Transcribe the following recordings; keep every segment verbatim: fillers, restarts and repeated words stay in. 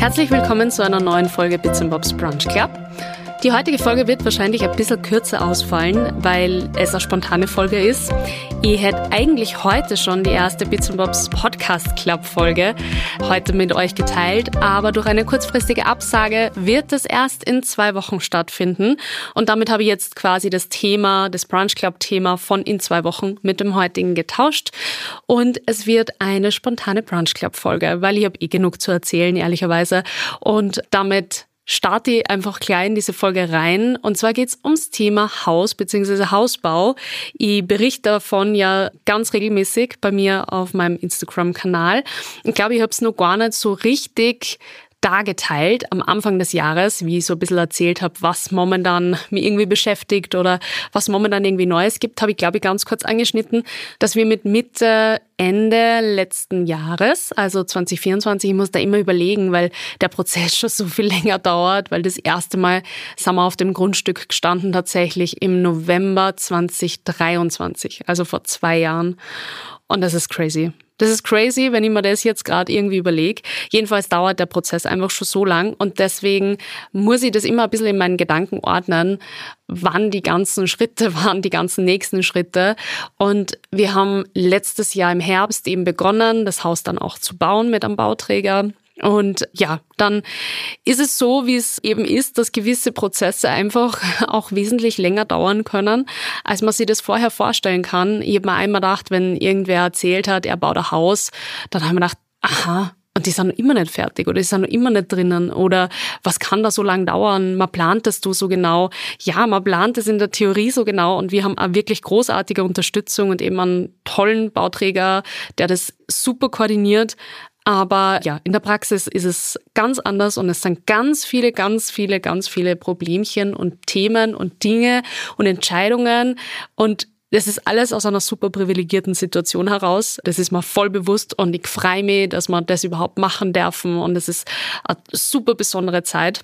Herzlich willkommen zu einer neuen Folge Bits and Bobs Brunch Club. Die heutige Folge wird wahrscheinlich ein bisschen kürzer ausfallen, weil es eine spontane Folge ist. Ich hätte eigentlich heute schon die erste Bits and Bobs Podcast Club Folge heute mit euch geteilt, aber durch eine kurzfristige Absage wird es erst in zwei Wochen stattfinden. Und damit habe ich jetzt quasi das Thema, das Brunch Club Thema von in zwei Wochen mit dem heutigen getauscht. Und es wird eine spontane Brunch Club Folge, weil ich habe eh genug zu erzählen, ehrlicherweise. Und damit starte ich einfach gleich in diese Folge rein. Und zwar geht's ums Thema Haus bzw. Hausbau. Ich berichte davon ja ganz regelmäßig bei mir auf meinem Instagram-Kanal. Ich glaube, ich habe es noch gar nicht so richtig dargeteilt am Anfang des Jahres, wie ich so ein bisschen erzählt habe, was momentan mich irgendwie beschäftigt oder was momentan irgendwie Neues gibt, habe ich, glaube ich, ganz kurz angeschnitten, dass wir mit Mitte, Ende letzten Jahres, also zwanzig vierundzwanzig, ich muss da immer überlegen, weil der Prozess schon so viel länger dauert, weil das erste Mal sind wir auf dem Grundstück gestanden tatsächlich im November zwanzig dreiundzwanzig, also vor zwei Jahren. Und das ist crazy. Das ist crazy, wenn ich mir das jetzt gerade irgendwie überlege. Jedenfalls dauert der Prozess einfach schon so lang und deswegen muss ich das immer ein bisschen in meinen Gedanken ordnen, wann die ganzen Schritte waren, die ganzen nächsten Schritte. Und wir haben letztes Jahr im Herbst eben begonnen, das Haus dann auch zu bauen mit einem Bauträger. Und ja, dann ist es so, wie es eben ist, dass gewisse Prozesse einfach auch wesentlich länger dauern können, als man sich das vorher vorstellen kann. Ich habe mir einmal gedacht, wenn irgendwer erzählt hat, er baut ein Haus, dann habe ich mir gedacht, aha, und die sind noch immer nicht fertig oder die sind noch immer nicht drinnen oder was kann da so lange dauern? Man plant das du so genau. Ja, man plant es in der Theorie so genau und wir haben eine wirklich großartige Unterstützung und eben einen tollen Bauträger, der das super koordiniert. Aber ja, in der Praxis ist es ganz anders und es sind ganz viele, ganz viele, ganz viele Problemchen und Themen und Dinge und Entscheidungen und das ist alles aus einer super privilegierten Situation heraus. Das ist mir voll bewusst und ich freue mich, dass wir das überhaupt machen dürfen und es ist eine super besondere Zeit.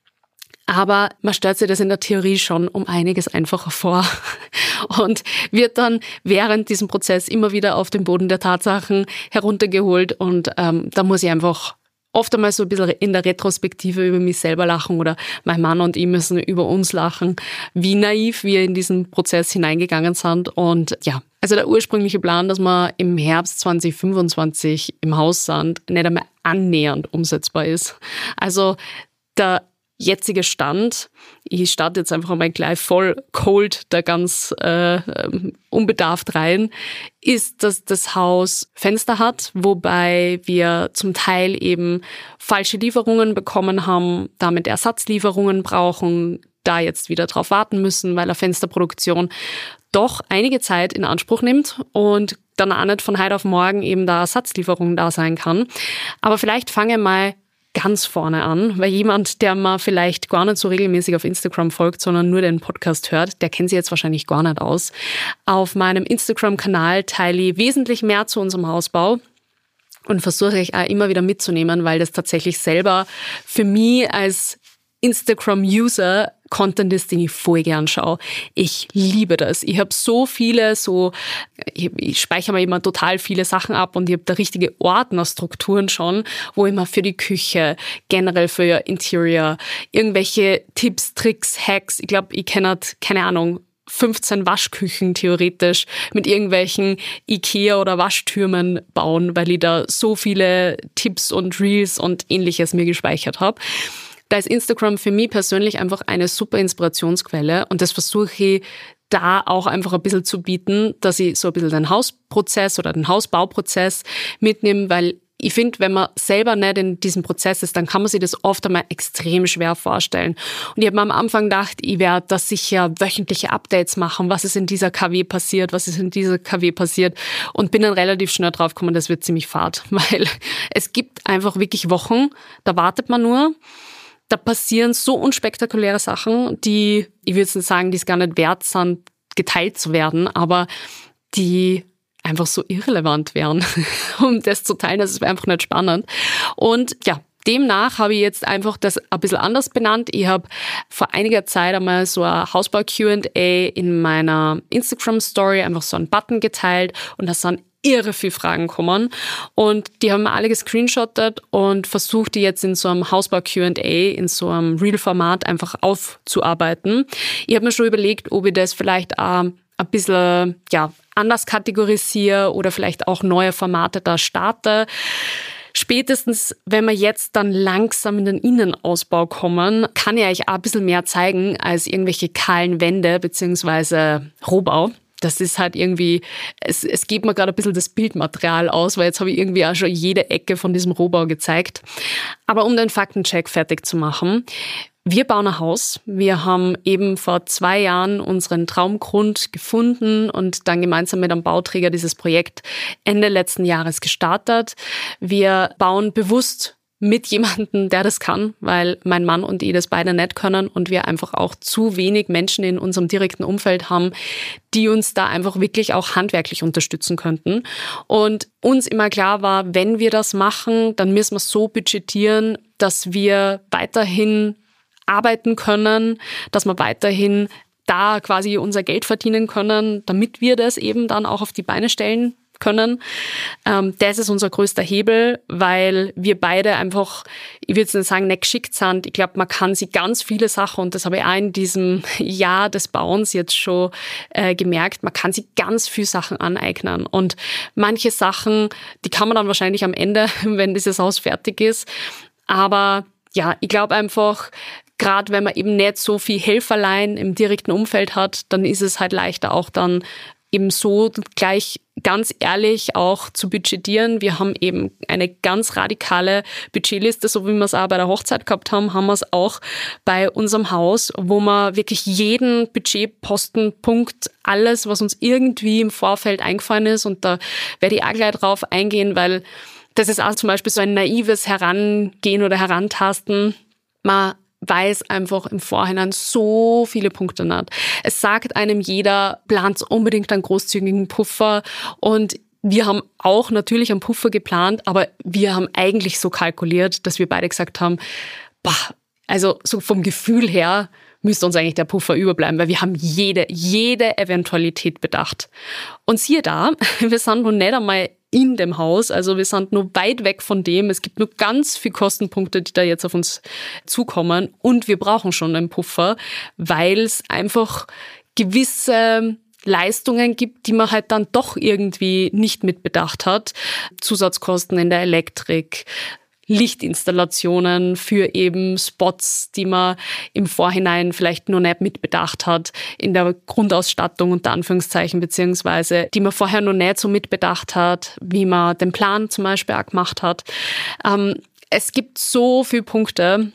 Aber man stellt sich das in der Theorie schon um einiges einfacher vor und wird dann während diesem Prozess immer wieder auf den Boden der Tatsachen heruntergeholt und ähm, da muss ich einfach oft einmal so ein bisschen in der Retrospektive über mich selber lachen oder mein Mann und ich müssen über uns lachen, wie naiv wir in diesen Prozess hineingegangen sind und ja, also der ursprüngliche Plan, dass wir im Herbst zwanzig fünfundzwanzig im Haus sind, nicht einmal annähernd umsetzbar ist. Also der jetzige Stand, ich starte jetzt einfach mal gleich voll cold da ganz äh, unbedarft rein, ist, dass das Haus Fenster hat, wobei wir zum Teil eben falsche Lieferungen bekommen haben, damit Ersatzlieferungen brauchen, da jetzt wieder drauf warten müssen, weil eine Fensterproduktion doch einige Zeit in Anspruch nimmt und dann auch nicht von heute auf morgen eben da Ersatzlieferung da sein kann. Aber vielleicht fange ich mal ganz vorne an, weil jemand, der mir vielleicht gar nicht so regelmäßig auf Instagram folgt, sondern nur den Podcast hört, der kennt sich jetzt wahrscheinlich gar nicht aus. Auf meinem Instagram-Kanal teile ich wesentlich mehr zu unserem Hausbau und versuche ich auch immer wieder mitzunehmen, weil das tatsächlich selber für mich als Instagram-User Content ist, den ich voll gern schaue. Ich liebe das. Ich habe so viele, so ich, ich speichere mir immer total viele Sachen ab und ich habe da richtige Ordnerstrukturen schon, wo ich mir für die Küche, generell für Interior, irgendwelche Tipps, Tricks, Hacks, ich glaube, ich kenne, keine Ahnung, fünfzehn Waschküchen theoretisch mit irgendwelchen Ikea- oder Waschtürmen bauen, weil ich da so viele Tipps und Reels und Ähnliches mir gespeichert habe. Da ist Instagram für mich persönlich einfach eine super Inspirationsquelle und das versuche ich da auch einfach ein bisschen zu bieten, dass ich so ein bisschen den Hausprozess oder den Hausbauprozess mitnehme, weil ich finde, wenn man selber nicht in diesem Prozess ist, dann kann man sich das oft einmal extrem schwer vorstellen. Und ich habe mir am Anfang gedacht, ich werde da sicher wöchentliche Updates machen, was ist in dieser K W passiert, was ist in dieser K W passiert und bin dann relativ schnell drauf gekommen, das wird ziemlich fad, weil es gibt einfach wirklich Wochen, da wartet man nur. Da passieren so unspektakuläre Sachen, die, ich würde jetzt nicht sagen, die es gar nicht wert sind, geteilt zu werden, aber die einfach so irrelevant wären, um das zu teilen. Das ist einfach nicht spannend. Und ja, demnach habe ich jetzt einfach das ein bisschen anders benannt. Ich habe vor einiger Zeit einmal so ein Hausbau-Q and A in meiner Instagram-Story einfach so einen Button geteilt und das sind irre viele Fragen kommen und die haben wir alle gescreenshottet und versucht, die jetzt in so einem Hausbau-Q and A, in so einem Real-Format einfach aufzuarbeiten. Ich habe mir schon überlegt, ob ich das vielleicht auch ein bisschen ja, anders kategorisiere oder vielleicht auch neue Formate da starte. Spätestens, wenn wir jetzt dann langsam in den Innenausbau kommen, kann ich euch auch ein bisschen mehr zeigen als irgendwelche kahlen Wände beziehungsweise Rohbau. Das ist halt irgendwie, es, es geht mir gerade ein bisschen das Bildmaterial aus, weil jetzt habe ich irgendwie auch schon jede Ecke von diesem Rohbau gezeigt. Aber um den Faktencheck fertig zu machen, wir bauen ein Haus. Wir haben eben vor zwei Jahren unseren Traumgrund gefunden und dann gemeinsam mit einem Bauträger dieses Projekt Ende letzten Jahres gestartet. Wir bauen bewusst mit jemandem, der das kann, weil mein Mann und ich das beide nicht können und wir einfach auch zu wenig Menschen in unserem direkten Umfeld haben, die uns da einfach wirklich auch handwerklich unterstützen könnten. Und uns immer klar war, wenn wir das machen, dann müssen wir so budgetieren, dass wir weiterhin arbeiten können, dass wir weiterhin da quasi unser Geld verdienen können, damit wir das eben dann auch auf die Beine stellen können. Ähm, das ist unser größter Hebel, weil wir beide einfach, ich würde jetzt nicht sagen, nicht geschickt sind. Ich glaube, man kann sich ganz viele Sachen, und das habe ich auch in diesem Jahr des Bauens jetzt schon äh, gemerkt, man kann sich ganz viele Sachen aneignen. Und manche Sachen, die kann man dann wahrscheinlich am Ende, wenn dieses Haus fertig ist. Aber ja, ich glaube einfach, gerade wenn man eben nicht so viel Helferlein im direkten Umfeld hat, dann ist es halt leichter auch dann eben so gleich ganz ehrlich auch zu budgetieren. Wir haben eben eine ganz radikale Budgetliste, so wie wir es auch bei der Hochzeit gehabt haben, haben wir es auch bei unserem Haus, wo wir wirklich jeden Budgetpostenpunkt, alles, was uns irgendwie im Vorfeld eingefallen ist, und da werde ich auch gleich drauf eingehen, weil das ist auch zum Beispiel so ein naives Herangehen oder Herantasten. Man weiß einfach im Vorhinein so viele Punkte nicht. Es sagt einem jeder, plant unbedingt einen großzügigen Puffer, und wir haben auch natürlich einen Puffer geplant, aber wir haben eigentlich so kalkuliert, dass wir beide gesagt haben, bah, also so vom Gefühl her müsste uns eigentlich der Puffer überbleiben, weil wir haben jede, jede Eventualität bedacht. Und siehe da, wir sind noch nicht einmal in dem Haus, also wir sind nur weit weg von dem. Es gibt nur ganz viele Kostenpunkte, die da jetzt auf uns zukommen, und wir brauchen schon einen Puffer, weil es einfach gewisse Leistungen gibt, die man halt dann doch irgendwie nicht mitbedacht hat. Zusatzkosten in der Elektrik, Lichtinstallationen für eben Spots, die man im Vorhinein vielleicht nur nicht mitbedacht hat, in der Grundausstattung unter Anführungszeichen, beziehungsweise die man vorher noch nicht so mitbedacht hat, wie man den Plan zum Beispiel auch gemacht hat. Ähm, es gibt so viele Punkte,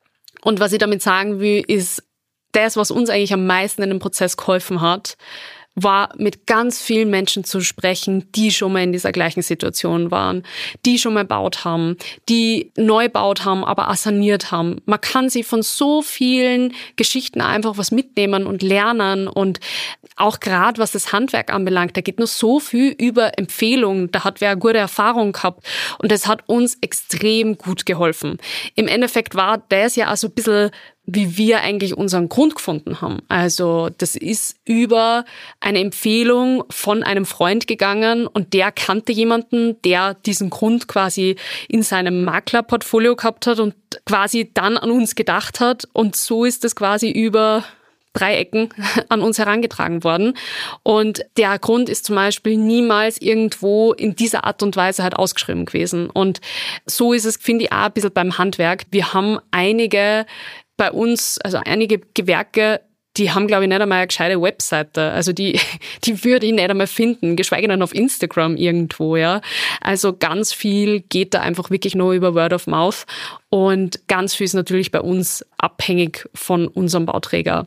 und was ich damit sagen will, ist, das, was uns eigentlich am meisten in dem Prozess geholfen hat, war mit ganz vielen Menschen zu sprechen, die schon mal in dieser gleichen Situation waren, die schon mal gebaut haben, die neu gebaut haben, aber auch saniert haben. Man kann sich von so vielen Geschichten einfach was mitnehmen und lernen, und auch gerade was das Handwerk anbelangt, da geht nur so viel über Empfehlungen, da hat wer eine gute Erfahrung gehabt, und das hat uns extrem gut geholfen. Im Endeffekt war das ja also ein bisschen, wie wir eigentlich unseren Grund gefunden haben. Also das ist über eine Empfehlung von einem Freund gegangen, und der kannte jemanden, der diesen Grund quasi in seinem Maklerportfolio gehabt hat und quasi dann an uns gedacht hat, und so ist das quasi über drei Ecken an uns herangetragen worden. Und der Grund ist zum Beispiel niemals irgendwo in dieser Art und Weise halt ausgeschrieben gewesen. Und so ist es, finde ich, auch ein bisschen beim Handwerk. Wir haben einige bei uns, also einige Gewerke, die haben, glaube ich, nicht einmal eine gescheite Webseite. Also die, die würde ich nicht einmal finden, geschweige denn auf Instagram irgendwo, ja. Also ganz viel geht da einfach wirklich nur über Word of Mouth, und ganz viel ist natürlich bei uns abhängig von unserem Bauträger.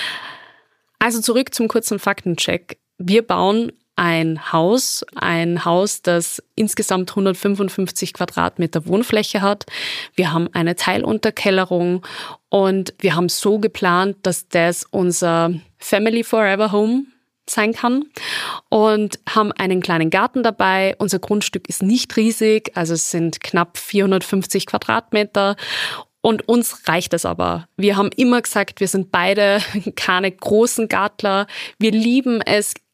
Also zurück zum kurzen Faktencheck. Wir bauen ein Haus, ein Haus, das insgesamt hundertfünfundfünfzig Quadratmeter Wohnfläche hat. Wir haben eine Teilunterkellerung, und wir haben so geplant, dass das unser Family Forever Home sein kann, und haben einen kleinen Garten dabei. Unser Grundstück ist nicht riesig, also es sind knapp vierhundertfünfzig Quadratmeter. Und uns reicht es aber. Wir haben immer gesagt, wir sind beide keine großen Gartler. Wir lieben es,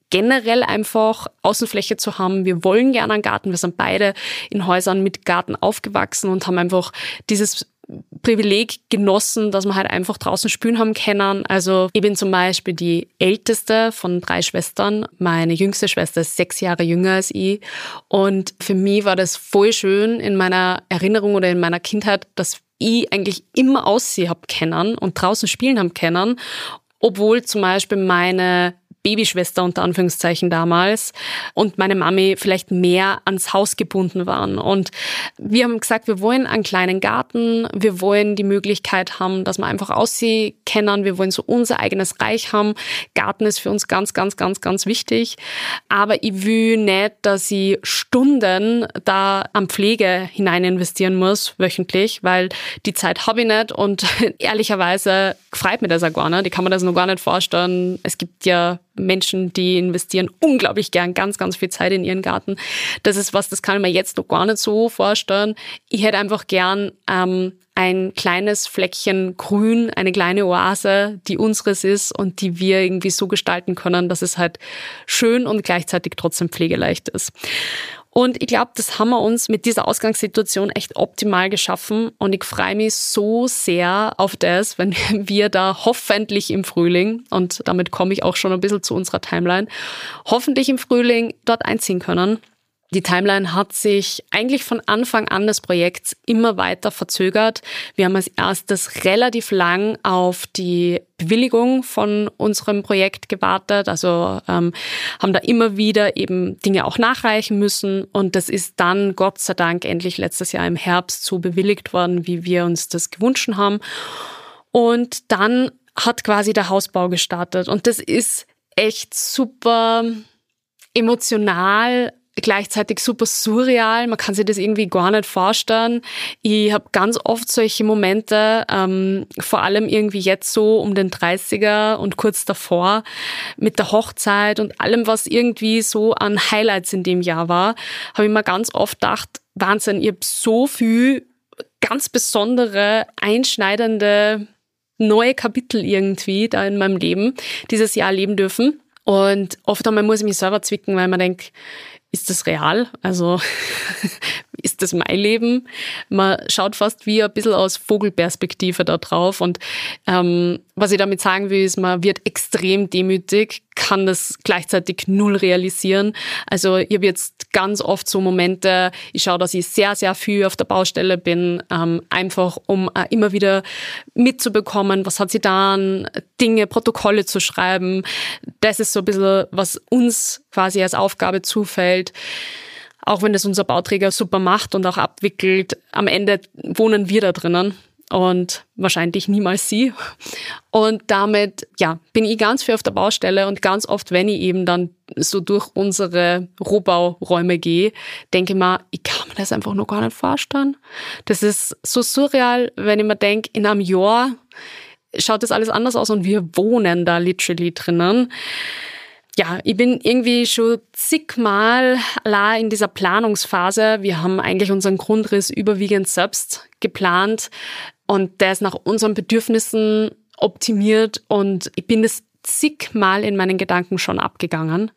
generell einfach Außenfläche zu haben. Wir wollen gerne einen Garten. Wir sind beide in Häusern mit Garten aufgewachsen und haben einfach dieses Privileg genossen, dass wir halt einfach draußen spielen haben können. Also ich bin zum Beispiel die älteste von drei Schwestern. Meine jüngste Schwester ist sechs Jahre jünger als ich. Und für mich war das voll schön in meiner Erinnerung oder in meiner Kindheit, dass ich eigentlich immer aussehen hab können und draußen spielen haben können, obwohl zum Beispiel meine Babyschwester unter Anführungszeichen damals und meine Mami vielleicht mehr ans Haus gebunden waren. Und wir haben gesagt, wir wollen einen kleinen Garten, wir wollen die Möglichkeit haben, dass wir einfach aussehen können, wir wollen so unser eigenes Reich haben. Garten ist für uns ganz, ganz, ganz, ganz wichtig. Aber ich will nicht, dass ich Stunden da an Pflege hinein investieren muss, wöchentlich, weil die Zeit habe ich nicht und ehrlicherweise freut mir das auch gar nicht. Ich kann mir das noch gar nicht vorstellen. Es gibt ja Menschen, die investieren unglaublich gern ganz, ganz viel Zeit in ihren Garten. Das ist was, das kann ich mir jetzt noch gar nicht so vorstellen. Ich hätte einfach gern ähm, ein kleines Fleckchen Grün, eine kleine Oase, die unseres ist und die wir irgendwie so gestalten können, dass es halt schön und gleichzeitig trotzdem pflegeleicht ist. Und ich glaube, das haben wir uns mit dieser Ausgangssituation echt optimal geschaffen. Und ich freue mich so sehr auf das, wenn wir da hoffentlich im Frühling, und damit komme ich auch schon ein bisschen zu unserer Timeline, hoffentlich im Frühling dort einziehen können. Die Timeline hat sich eigentlich von Anfang an des Projekts immer weiter verzögert. Wir haben als erstes relativ lang auf die Bewilligung von unserem Projekt gewartet, also ähm, haben da immer wieder eben Dinge auch nachreichen müssen und das ist dann Gott sei Dank endlich letztes Jahr im Herbst so bewilligt worden, wie wir uns das gewünscht haben. Und dann hat quasi der Hausbau gestartet und das ist echt super emotional, gleichzeitig super surreal, man kann sich das irgendwie gar nicht vorstellen. Ich habe ganz oft solche Momente, ähm, vor allem irgendwie jetzt so um den dreißiger und kurz davor mit der Hochzeit und allem, was irgendwie so an Highlights in dem Jahr war, habe ich mir ganz oft gedacht, Wahnsinn, ich habe so viel ganz besondere, einschneidende neue Kapitel irgendwie da in meinem Leben dieses Jahr leben dürfen. Und oft einmal muss ich mich selber zwicken, weil man denkt, ist das real? Also ist das mein Leben? Man schaut fast wie ein bisschen aus Vogelperspektive da drauf. Und ähm, was ich damit sagen will, ist, man wird extrem demütig, kann das gleichzeitig null realisieren. Also ich habe jetzt ganz oft so Momente, ich schaue, dass ich sehr, sehr viel auf der Baustelle bin, ähm, einfach um äh, immer wieder mitzubekommen, was hat sie da, Dinge, Protokolle zu schreiben. Das ist so ein bisschen, was uns quasi als Aufgabe zufällt. Auch wenn das unser Bauträger super macht und auch abwickelt, am Ende wohnen wir da drinnen und wahrscheinlich niemals sie. Und damit, ja, bin ich ganz viel auf der Baustelle und ganz oft, wenn ich eben dann so durch unsere Rohbauräume gehe, denke ich mir, ich kann mir das einfach noch gar nicht vorstellen. Das ist so surreal, wenn ich mir denke, in einem Jahr schaut das alles anders aus und wir wohnen da literally drinnen. Ja, ich bin irgendwie schon zigmal allein in dieser Planungsphase. Wir haben eigentlich unseren Grundriss überwiegend selbst geplant und der ist nach unseren Bedürfnissen optimiert und ich bin das zigmal in meinen Gedanken schon abgegangen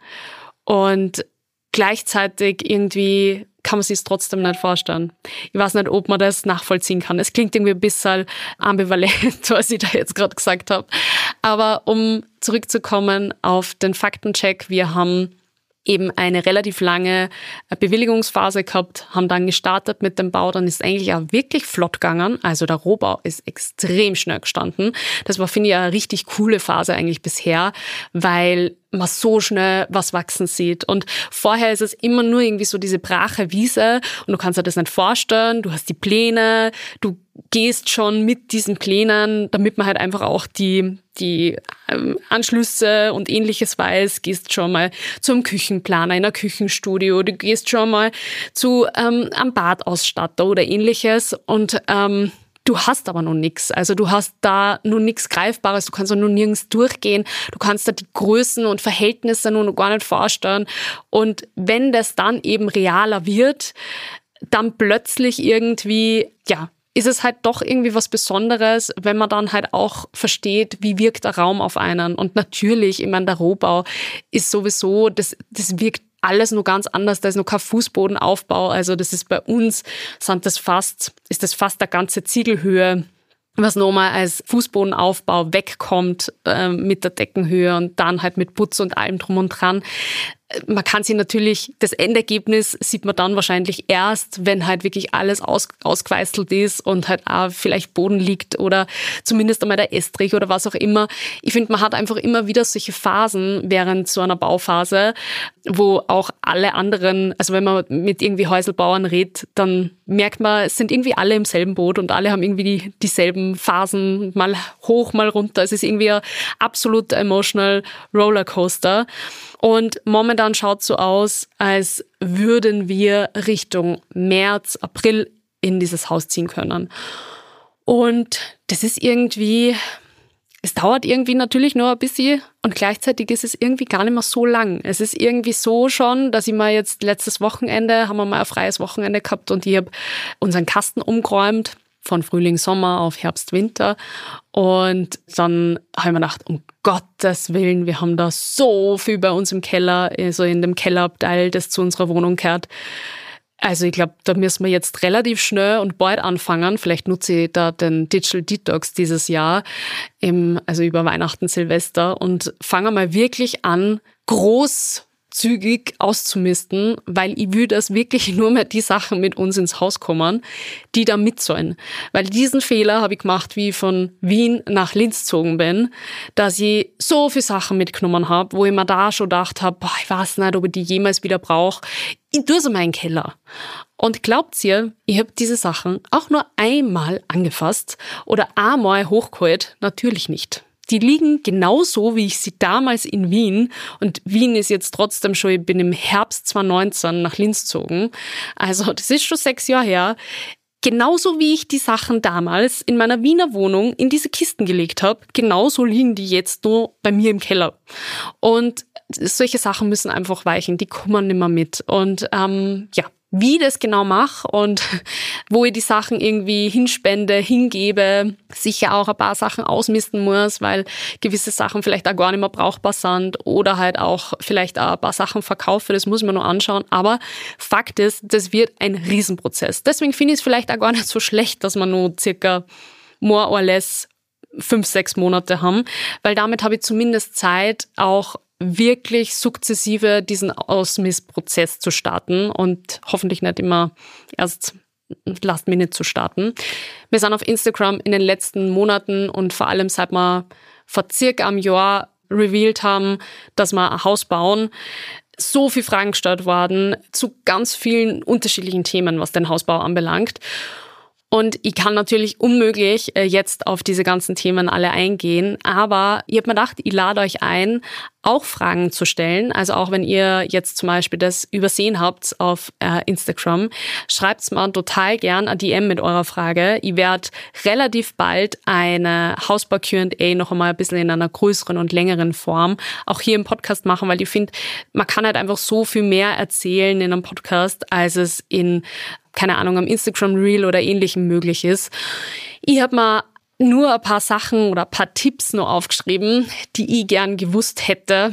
und gleichzeitig irgendwie kann man sich es trotzdem nicht vorstellen. Ich weiß nicht, ob man das nachvollziehen kann. Es klingt irgendwie ein bisschen ambivalent, was ich da jetzt gerade gesagt habe. Aber um zurückzukommen auf den Faktencheck, wir haben eben eine relativ lange Bewilligungsphase gehabt, haben dann gestartet mit dem Bau, dann ist eigentlich auch wirklich flott gegangen. Also der Rohbau ist extrem schnell gestanden. Das war, finde ich, eine richtig coole Phase eigentlich bisher, weil man so schnell was wachsen sieht. Und vorher ist es immer nur irgendwie so diese brache Wiese und du kannst dir das nicht vorstellen. Du hast die Pläne, du gehst schon mit diesen Plänen, damit man halt einfach auch die die ähm, Anschlüsse und Ähnliches weiß, gehst schon mal zum Küchenplaner in ein Küchenstudio, du gehst schon mal zu ähm, einem Badausstatter oder Ähnliches und ähm, du hast aber noch nichts. Also du hast da nur nichts Greifbares, du kannst auch nur nirgends durchgehen, du kannst da die Größen und Verhältnisse nur noch gar nicht vorstellen. Und wenn das dann eben realer wird, dann plötzlich irgendwie, ja, ist es halt doch irgendwie was Besonderes, wenn man dann halt auch versteht, wie wirkt der Raum auf einen. Und natürlich, ich meine, der Rohbau ist sowieso, das, das wirkt alles nur ganz anders, da ist noch kein Fußbodenaufbau, also das ist bei uns, sind das fast, ist das fast der ganze Ziegelhöhe, was nochmal als Fußbodenaufbau wegkommt äh, mit der Deckenhöhe und dann halt mit Putz und allem drum und dran. Man kann sich natürlich, das Endergebnis sieht man dann wahrscheinlich erst, wenn halt wirklich alles aus, ausgeweißelt ist und halt auch vielleicht Boden liegt oder zumindest einmal der Estrich oder was auch immer. Ich finde, man hat einfach immer wieder solche Phasen während so einer Bauphase, wo auch alle anderen, also wenn man mit irgendwie Häuselbauern redet, dann merkt man, es sind irgendwie alle im selben Boot und alle haben irgendwie die, dieselben Phasen, mal hoch, mal runter. Es ist irgendwie ein absolut emotional Rollercoaster. Und momentan schaut es so aus, als würden wir Richtung März, April in dieses Haus ziehen können. Und das ist irgendwie, es dauert irgendwie natürlich nur ein bisschen und gleichzeitig ist es irgendwie gar nicht mehr so lang. Es ist irgendwie so schon, dass ich mal jetzt letztes Wochenende, haben wir mal ein freies Wochenende gehabt und ich habe unseren Kasten umgeräumt. Von Frühling, Sommer auf Herbst, Winter. Und dann habe ich mir gedacht, um Gottes Willen, wir haben da so viel bei uns im Keller, also in dem Kellerabteil, das zu unserer Wohnung gehört. Also ich glaube, da müssen wir jetzt relativ schnell und bald anfangen. Vielleicht nutze ich da den Digital Detox dieses Jahr, im, also über Weihnachten, Silvester und fange mal wirklich an, groß zügig auszumisten, weil ich will, dass wirklich nur mehr die Sachen mit uns ins Haus kommen, die da mit sollen. Weil diesen Fehler habe ich gemacht, wie ich von Wien nach Linz gezogen bin, dass ich so viele Sachen mitgenommen habe, wo ich mir da schon gedacht habe, boah, ich weiß nicht, ob ich die jemals wieder brauche. Ich tue es in meinen Keller. Und glaubt ihr, ich habe diese Sachen auch nur einmal angefasst oder einmal hochgeholt? Natürlich nicht. Die liegen genauso, wie ich sie damals in Wien, und Wien ist jetzt trotzdem schon, ich bin im Herbst zwanzig neunzehn nach Linz gezogen, also das ist schon sechs Jahre her, genauso wie ich die Sachen damals in meiner Wiener Wohnung in diese Kisten gelegt habe, genauso liegen die jetzt nur bei mir im Keller. Und solche Sachen müssen einfach weichen, die kommen nicht mehr mit. Und ähm, ja, wie ich das genau mache und wo ich die Sachen irgendwie hinspende, hingebe, sicher auch ein paar Sachen ausmisten muss, weil gewisse Sachen vielleicht auch gar nicht mehr brauchbar sind oder halt auch vielleicht auch ein paar Sachen verkaufe, das muss man noch anschauen. Aber Fakt ist, das wird ein Riesenprozess. Deswegen finde ich es vielleicht auch gar nicht so schlecht, dass wir nur circa more or less fünf, sechs Monate haben, weil damit habe ich zumindest Zeit, auch wirklich sukzessive diesen Ausmissprozess zu starten und hoffentlich nicht immer erst last minute zu starten. Wir sind auf Instagram in den letzten Monaten und vor allem seit wir vor circa einem Jahr revealed haben, dass wir ein Haus bauen, so viele Fragen gestellt worden zu ganz vielen unterschiedlichen Themen, was den Hausbau anbelangt. Und ich kann natürlich unmöglich jetzt auf diese ganzen Themen alle eingehen, aber ich habe mir gedacht, ich lade euch ein, auch Fragen zu stellen. Also auch wenn ihr jetzt zum Beispiel das übersehen habt auf äh, Instagram, schreibt's mir total gern ein D M mit eurer Frage. Ich werde relativ bald eine Hausbau-Q and A noch einmal ein bisschen in einer größeren und längeren Form auch hier im Podcast machen, weil ich finde, man kann halt einfach so viel mehr erzählen in einem Podcast, als es in, keine Ahnung, am Instagram-Reel oder Ähnlichem möglich ist. Ich habe mal nur ein paar Sachen oder ein paar Tipps noch aufgeschrieben, die ich gern gewusst hätte,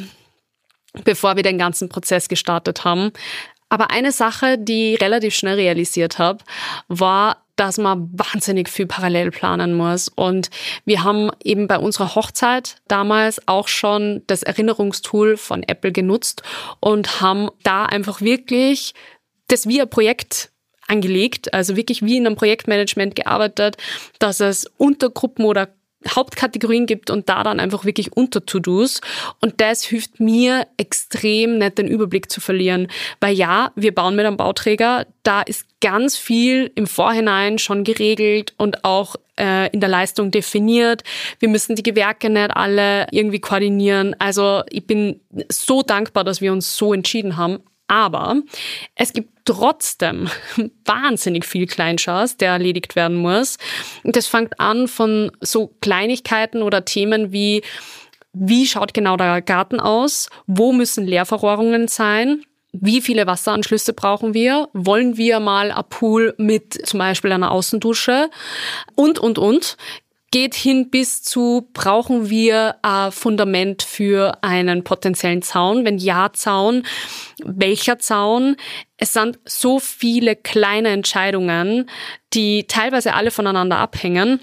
bevor wir den ganzen Prozess gestartet haben. Aber eine Sache, die ich relativ schnell realisiert habe, war, dass man wahnsinnig viel parallel planen muss. Und wir haben eben bei unserer Hochzeit damals auch schon das Erinnerungstool von Apple genutzt und haben da einfach wirklich das wie ein Projekt angelegt, also wirklich wie in einem Projektmanagement gearbeitet, dass es Untergruppen oder Hauptkategorien gibt und da dann einfach wirklich Unter-To-Dos. Und das hilft mir extrem, nicht den Überblick zu verlieren. Weil ja, wir bauen mit einem Bauträger, da ist ganz viel im Vorhinein schon geregelt und auch äh, in der Leistung definiert. Wir müssen die Gewerke nicht alle irgendwie koordinieren. Also ich bin so dankbar, dass wir uns so entschieden haben. Aber es gibt trotzdem wahnsinnig viel Kleinscheiß, der erledigt werden muss. Und das fängt an von so Kleinigkeiten oder Themen wie, wie schaut genau der Garten aus? Wo müssen Leerverrohrungen sein? wie viele Wasseranschlüsse brauchen wir? Wollen wir mal ein Pool mit zum Beispiel einer Außendusche? Und, und, und. Geht hin bis zu, brauchen wir ein Fundament für einen potenziellen Zaun? Wenn ja, Zaun, welcher Zaun? Es sind so viele kleine Entscheidungen, die teilweise alle voneinander abhängen.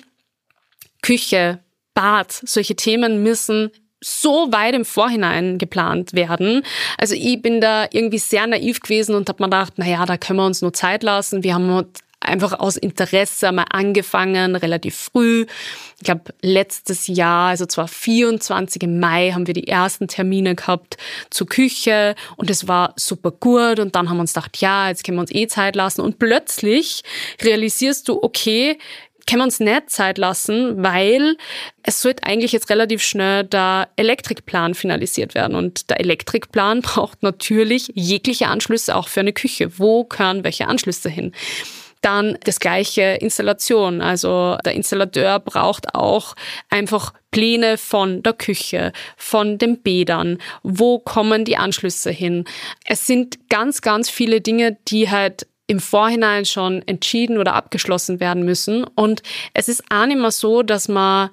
Küche, Bad, solche Themen müssen so weit im Vorhinein geplant werden. Also ich bin da irgendwie sehr naiv gewesen und habe mir gedacht, naja, da können wir uns nur Zeit lassen. Wir haben uns einfach aus Interesse mal angefangen, relativ früh. Ich glaube, letztes Jahr, also zwar vierundzwanzigsten Mai, haben wir die ersten Termine gehabt zur Küche und es war super gut. Und dann haben wir uns gedacht, ja, jetzt können wir uns eh Zeit lassen. Und plötzlich realisierst du, okay, können wir uns nicht Zeit lassen, weil es sollte eigentlich jetzt relativ schnell der Elektrikplan finalisiert werden. Und der Elektrikplan braucht natürlich jegliche Anschlüsse auch für eine Küche. Wo gehören welche Anschlüsse hin? Dann das gleiche Installation. Also der Installateur braucht auch einfach Pläne von der Küche, von den Bädern. Wo kommen die Anschlüsse hin? Es sind ganz, ganz viele Dinge, die halt im Vorhinein schon entschieden oder abgeschlossen werden müssen. Und es ist auch nicht mehr so, dass man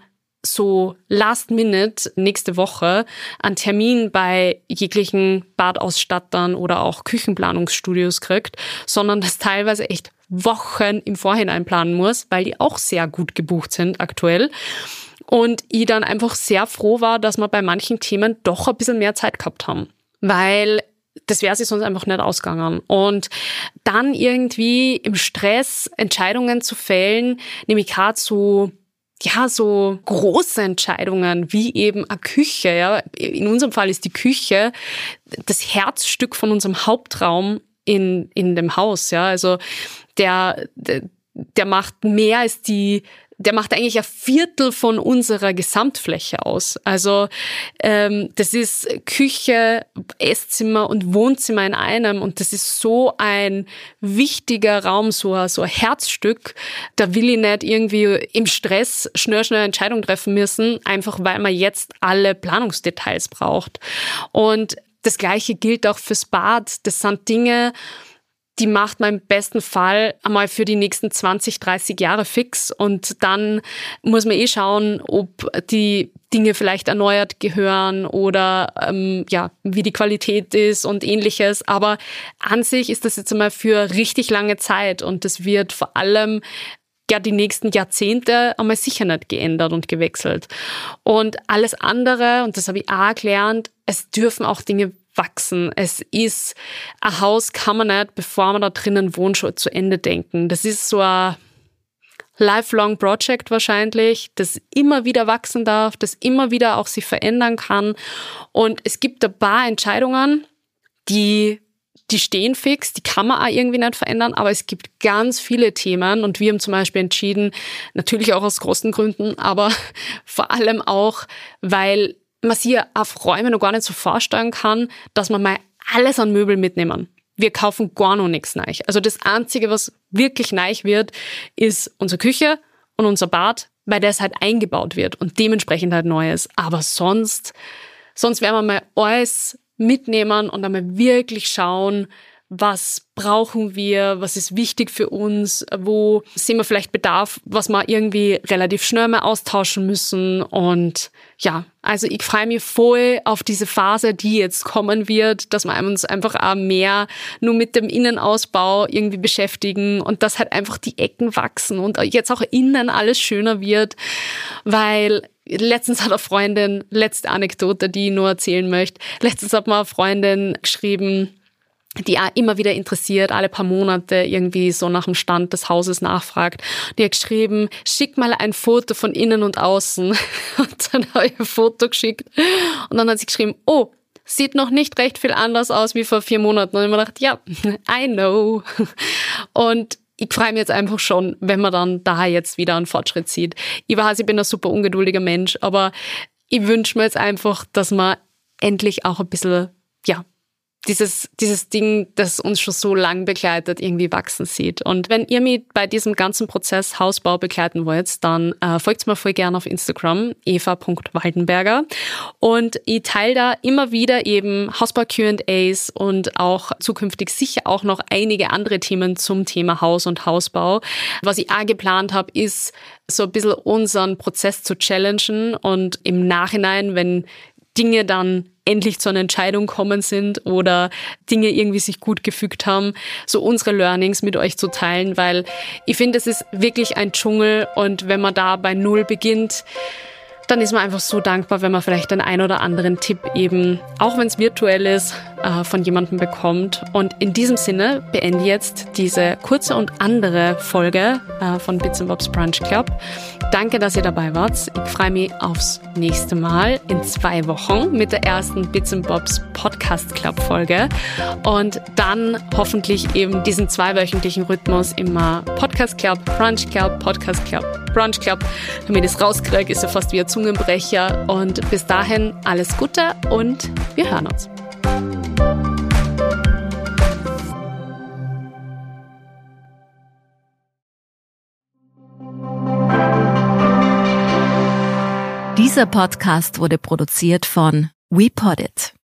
so last minute nächste Woche einen Termin bei jeglichen Badausstattern oder auch Küchenplanungsstudios kriegt, sondern dass teilweise echt Wochen im Vorhinein planen muss, weil die auch sehr gut gebucht sind aktuell. Und ich dann einfach sehr froh war, dass wir bei manchen Themen doch ein bisschen mehr Zeit gehabt haben, weil das wäre sich sonst einfach nicht ausgegangen. Und dann irgendwie im Stress Entscheidungen zu fällen, nämlich gerade so, ja, so große Entscheidungen wie eben eine Küche. Ja. In unserem Fall ist die Küche das Herzstück von unserem Hauptraum in, in dem Haus. Ja. Also der, der, der macht mehr als die Der macht eigentlich ein Viertel von unserer Gesamtfläche aus. Also ähm, das ist Küche, Esszimmer und Wohnzimmer in einem. Und das ist so ein wichtiger Raum, so ein, so ein Herzstück. Da will ich nicht irgendwie im Stress schnell, schnell Entscheidungen treffen müssen, einfach weil man jetzt alle Planungsdetails braucht. Und das Gleiche gilt auch fürs Bad. Das sind Dinge, die macht man im besten Fall einmal für die nächsten zwanzig, dreißig Jahre fix und dann muss man eh schauen, ob die Dinge vielleicht erneuert gehören oder ähm, ja, wie die Qualität ist und ähnliches. Aber an sich ist das jetzt einmal für richtig lange Zeit und das wird vor allem ja die nächsten Jahrzehnte einmal sicher nicht geändert und gewechselt. Und alles andere, und das habe ich auch gelernt, es dürfen auch Dinge wachsen. Es ist, ein Haus kann man nicht, bevor man da drinnen wohnt, schon zu Ende denken. Das ist so ein lifelong Project wahrscheinlich, das immer wieder wachsen darf, das immer wieder auch sich verändern kann. Und es gibt ein paar Entscheidungen, die die stehen fix, die kann man auch irgendwie nicht verändern, aber es gibt ganz viele Themen und wir haben zum Beispiel entschieden, natürlich auch aus großen Gründen, aber vor allem auch, weil man sich auf Räume noch gar nicht so vorstellen kann, dass man mal alles an Möbeln mitnehmen. Wir kaufen gar noch nichts neu. Also das Einzige, was wirklich neu wird, ist unsere Küche und unser Bad, weil das halt eingebaut wird und dementsprechend halt neu ist. Aber sonst, sonst werden wir mal alles mitnehmen und einmal wirklich schauen, was brauchen wir, was ist wichtig für uns, wo sehen wir vielleicht Bedarf, was wir irgendwie relativ schnell mal austauschen müssen. Und ja, also ich freue mich voll auf diese Phase, die jetzt kommen wird, dass wir uns einfach auch mehr nur mit dem Innenausbau irgendwie beschäftigen und dass halt einfach die Ecken wachsen und jetzt auch innen alles schöner wird, weil letztens hat eine Freundin, letzte Anekdote, die ich nur erzählen möchte, letztens hat mir eine Freundin geschrieben, die auch immer wieder interessiert, alle paar Monate irgendwie so nach dem Stand des Hauses nachfragt. Die hat geschrieben, schick mal ein Foto von innen und außen. Und dann habe ich ein Foto geschickt. Und dann hat sie geschrieben, oh, sieht noch nicht recht viel anders aus wie vor vier Monaten. Und ich habe mir gedacht, ja, I know. Und ich freue mich jetzt einfach schon, wenn man dann da jetzt wieder einen Fortschritt sieht. Ich weiß, ich bin ein super ungeduldiger Mensch, aber ich wünsche mir jetzt einfach, dass man endlich auch ein bisschen, ja, dieses, dieses Ding, das uns schon so lang begleitet, irgendwie wachsen sieht. Und wenn ihr mich bei diesem ganzen Prozess Hausbau begleiten wollt, dann äh, folgt mir voll gerne auf Instagram, eva punkt waldenberger. Und ich teile da immer wieder eben Hausbau-Q and A's und auch zukünftig sicher auch noch einige andere Themen zum Thema Haus und Hausbau. Was ich auch geplant habe, ist so ein bisschen unseren Prozess zu challengen und im Nachhinein, wenn Dinge dann endlich zu einer Entscheidung kommen sind oder Dinge irgendwie sich gut gefügt haben, so unsere Learnings mit euch zu teilen, weil ich finde, es ist wirklich ein Dschungel und wenn man da bei Null beginnt, dann ist man einfach so dankbar, wenn man vielleicht den ein oder anderen Tipp eben, auch wenn es virtuell ist, äh, von jemandem bekommt. Und in diesem Sinne beende ich jetzt diese kurze und andere Folge äh, von Bits and Bobs Brunch Club. Danke, dass ihr dabei wart. Ich freue mich aufs nächste Mal in zwei Wochen mit der ersten Bits and Bobs Podcast Club Folge und dann hoffentlich eben diesen zweiwöchentlichen Rhythmus immer Podcast Club, Brunch Club, Podcast Club, Brunch Club. Damit ich es rauskriege, ist ja fast wie ein Zungenbrecher und bis dahin alles Gute und wir hören uns. Dieser Podcast wurde produziert von WePoddit.